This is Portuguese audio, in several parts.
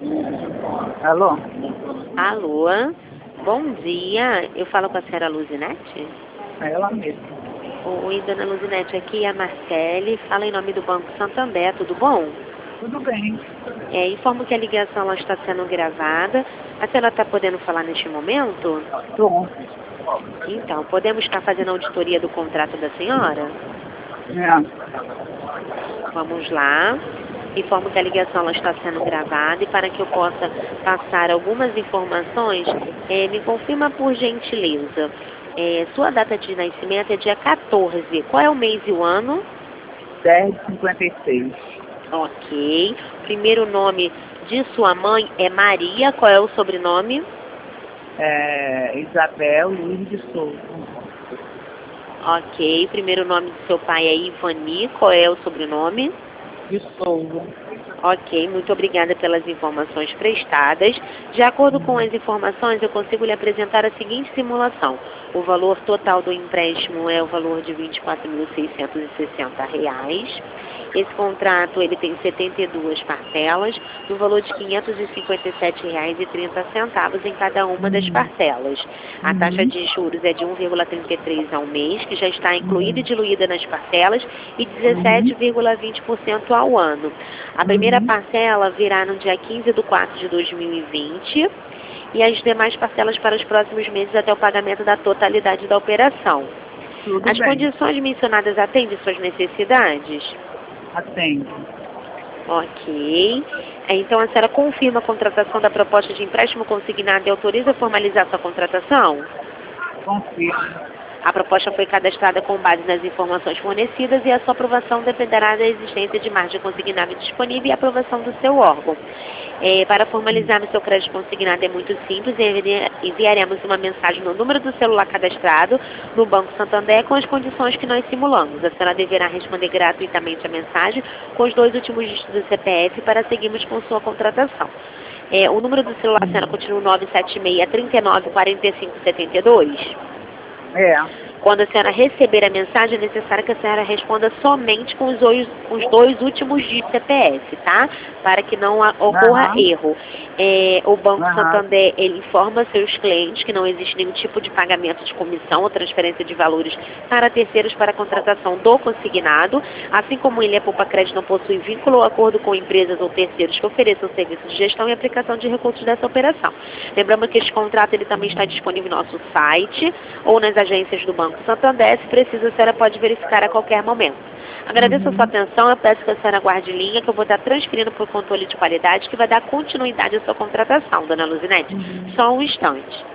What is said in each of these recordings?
Alô? Alô, bom dia. Eu falo com a senhora Luzinete? É ela mesma. Oi, dona Luzinete, aqui é a Marcele, fala em nome do Banco Santander, tudo bom? Tudo bem. Informo que a ligação ela está sendo gravada. A senhora está podendo falar neste momento? Tô. Então, podemos estar fazendo a auditoria do contrato da senhora? Vamos lá. Informo que a ligação ela está sendo gravada e para que eu possa passar algumas informações, me confirma por gentileza. Sua data de nascimento é dia 14. Qual é o mês e o ano? 10h56. Ok. Primeiro nome de sua mãe é Maria. Qual é o sobrenome? Isabel Luiz de Souza. Ok. Primeiro nome de seu pai é Ivani. Qual é o sobrenome? De Souza. Ok, muito obrigada pelas informações prestadas. De acordo com as informações, eu consigo lhe apresentar a seguinte simulação. O valor total do empréstimo é o valor de R$ 24.660. Esse contrato ele tem 72 parcelas, no valor de R$ 557,30 em cada uma das parcelas. A taxa de juros é de 1,33 ao mês, que já está incluída e diluída nas parcelas, e 17,20% ao ano. A primeira parcela virá no dia 15/4 de 2020 e as demais parcelas para os próximos meses até o pagamento da totalidade da operação. Tudo As bem. condições mencionadas atendem suas necessidades? Atende. Ok. Então a senhora confirma a contratação da proposta de empréstimo consignado e autoriza a formalizar sua contratação? Confirmo. A proposta foi cadastrada com base nas informações fornecidas e a sua aprovação dependerá da existência de margem consignada disponível e aprovação do seu órgão. Para formalizar o seu crédito consignado é muito simples, enviaremos uma mensagem no número do celular cadastrado no Banco Santander com as condições que nós simulamos. A senhora deverá responder gratuitamente a mensagem com os 2 últimos dígitos do CPF para seguirmos com sua contratação. O número do celular, a senhora continua 976 39 45 72? Quando a senhora receber a mensagem, é necessário que a senhora responda somente com os 2 últimos dígitos do CPF, tá? Para que não ocorra erro. O Banco Santander, ele informa seus clientes que não existe nenhum tipo de pagamento de comissão ou transferência de valores para terceiros para a contratação do consignado, assim como ele, a Poupa Crédito, não possui vínculo ou acordo com empresas ou terceiros que ofereçam serviço de gestão e aplicação de recursos dessa operação. Lembrando que este contrato ele também está disponível no nosso site ou nas agências do Banco Santander. Se precisa, a senhora pode verificar a qualquer momento. Agradeço a sua atenção, eu peço que a senhora guarde linha, que eu vou estar transferindo para o controle de qualidade, que vai dar continuidade à sua contratação, dona Luzinete. Só um instante.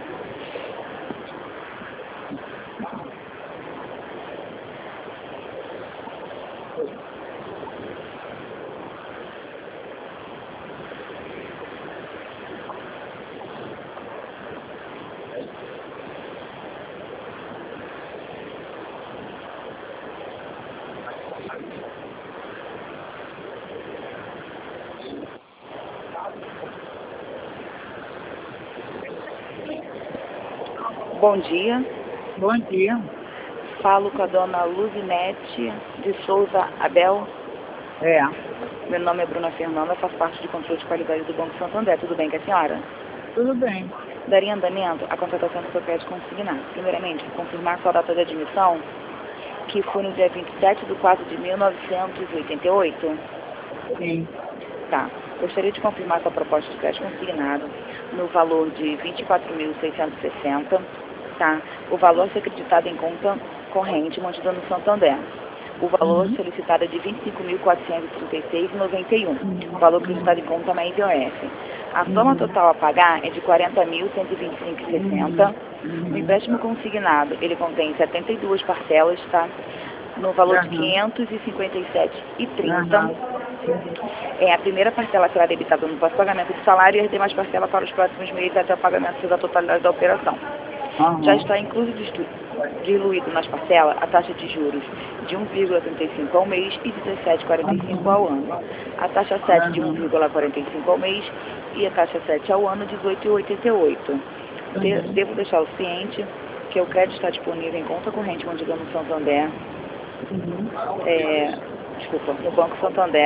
Bom dia. Bom dia. Falo com a dona Luzinete de Souza Abel. Meu nome é Bruna Fernanda, faço parte de controle de qualidade do Banco Santander. Tudo bem com a senhora? Tudo bem. Daria andamento à contratação do seu crédito consignado. Primeiramente, confirmar sua data de admissão, que foi no dia 27/4 de 1988. Sim. Tá. Gostaria de confirmar sua proposta de crédito consignado no valor de R$ 24.660. Tá. O valor a ser acreditado em conta corrente mantida no Santander. O valor solicitado é de R$ 25.436,91. O valor acreditado em conta na IBOF. A soma total a pagar é de R$ 40.125,60. O empréstimo consignado, ele contém 72 parcelas, tá? No valor de R$ 557,30. A primeira parcela será debitada no pós-pagamento do salário e as demais parcelas para os próximos meses até o pagamento da totalidade da operação. Já está incluso diluído nas parcelas a taxa de juros de 1,35 ao mês e 17,45 ao ano. A taxa 7 de 1,45 ao mês e a taxa 7 ao ano de 18,88. Devo deixar o ciente que o crédito está disponível em conta corrente mantida no Santander, no Banco Santander,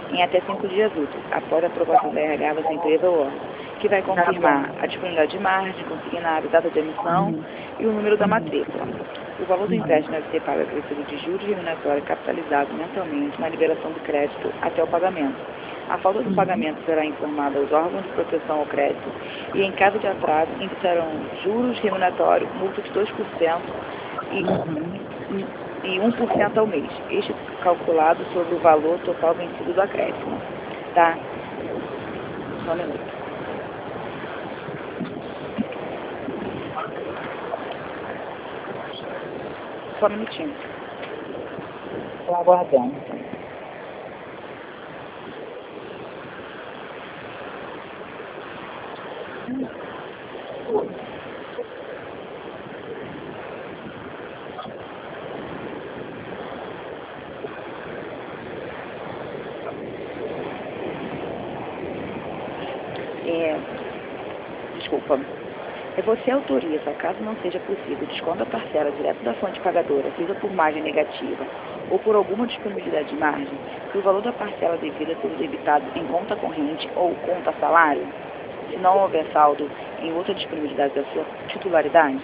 em até 5 dias úteis, após a aprovação da RH da sua empresa ou órgão, que vai confirmar a disponibilidade de margem, consignado, data de emissão e o número da matrícula. O valor do empréstimo deve ser pago acrescido de juros remuneratórios capitalizado mensalmente na liberação do crédito até o pagamento. A falta do pagamento será informada aos órgãos de proteção ao crédito e, em caso de atraso, imputarão juros remuneratórios, multa de 2% e 1% ao mês. Este calculado sobre o valor total vencido do acréscimo. Tá? Só um minuto. Só um minutinho. Estou aguardando. Desculpa. Você autoriza, caso não seja possível, desconto da parcela direto da fonte pagadora, seja por margem negativa ou por alguma disponibilidade de margem, que o valor da parcela devida seja debitado em conta corrente ou conta salário, se não houver saldo em outra disponibilidade da sua titularidade?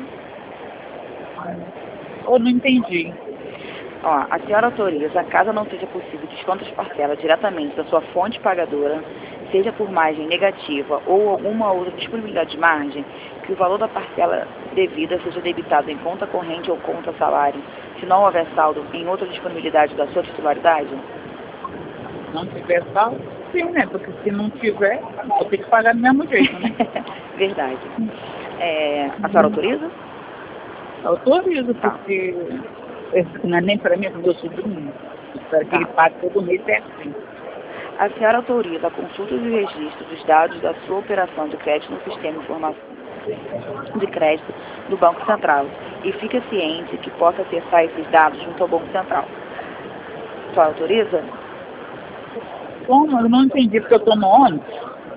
Eu não entendi. Ó, a senhora autoriza, caso não seja possível, desconto de parcela diretamente da sua fonte pagadora, seja por margem negativa ou alguma outra disponibilidade de margem, que o valor da parcela devida seja debitado em conta corrente ou conta salário, se não houver saldo em outra disponibilidade da sua titularidade? Não tiver saldo? Sim, né? Porque se não tiver, eu tenho que pagar do mesmo jeito, né? Verdade. A senhora autoriza? Autorizo, porque não é nem para mim, é para o meu sobrinho. Espero que ele pague todo mês certinho. A senhora autoriza a consulta e registro dos dados da sua operação de crédito no sistema de informação de crédito do Banco Central e fica ciente que possa acessar esses dados junto ao Banco Central. A senhora autoriza? Como? Eu não entendi, porque eu estou no ônibus.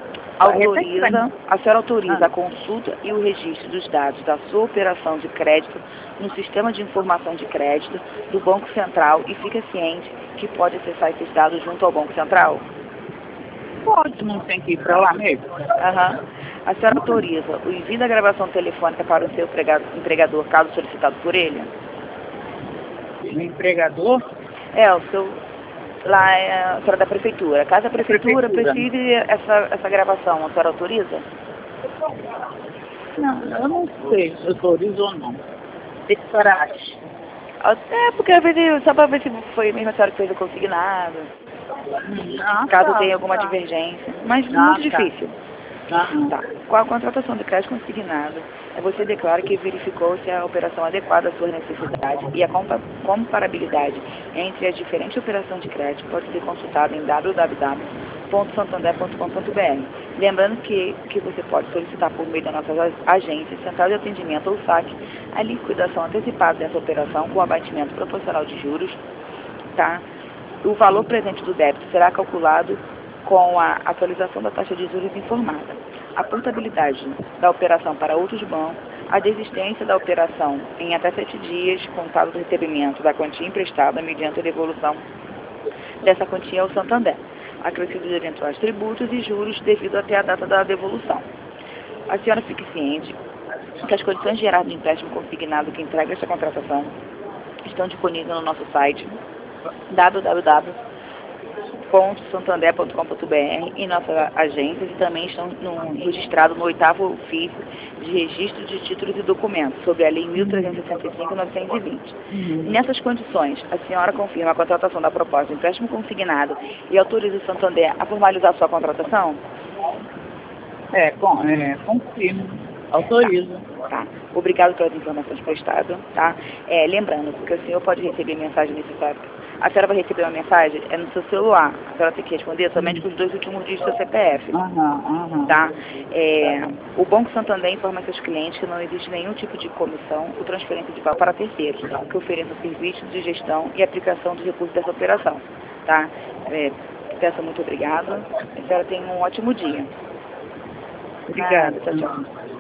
A senhora autoriza a consulta e o registro dos dados da sua operação de crédito no sistema de informação de crédito do Banco Central e fica ciente que pode acessar esses dados junto ao Banco Central? Pode, não tem que ir para lá mesmo. A senhora autoriza o envio da gravação telefônica para o seu empregador, caso solicitado por ele? O empregador? O seu... Lá é a senhora da prefeitura. Caso a prefeitura precise essa gravação, a senhora autoriza? Não, eu não sei se autorizo ou não. Tem que parar. Porque às vezes, só para ver se foi mesmo a senhora que fez o consignado. Caso tenha alguma divergência. Mas muito difícil. Tá. Com a contratação de crédito consignado, você declara que verificou se a operação é adequada às suas necessidades e a comparabilidade entre as diferentes operações de crédito pode ser consultada em www.santander.com.br. Lembrando que você pode solicitar por meio da nossa agência, central de atendimento ou saque, a liquidação antecipada dessa operação com abatimento proporcional de juros. Tá? O valor presente do débito será calculado com a atualização da taxa de juros informada, a portabilidade da operação para outros bancos, a desistência da operação em até 7 dias, contado do recebimento da quantia emprestada mediante a devolução dessa quantia ao Santander, acrescidos de eventuais tributos e juros devido até a data da devolução. A senhora fique ciente que as condições gerais do empréstimo consignado que entrega esta contratação estão disponíveis no nosso site www.santander.com.br e nossa agência e também estão registrados no 8º ofício de registro de títulos e documentos sobre a Lei 1365/1920. Nessas condições, a senhora confirma a contratação da proposta de empréstimo consignado e autoriza o Santander a formalizar sua contratação? Confirmo. Autorizo. Tá. Obrigado pelas informações prestadas, tá? Lembrando que o senhor pode receber mensagem necessária. A senhora vai receber uma mensagem, no seu celular. A senhora tem que responder somente com os 2 últimos dígitos do seu CPF. Tá? O Banco Santander informa seus clientes que não existe nenhum tipo de comissão ou transferência de valor para terceiros, que ofereçam serviços de gestão e aplicação dos recursos dessa operação. Tá? Peço muito obrigada. A senhora tenha um ótimo dia. Obrigada. Tchau, tchau.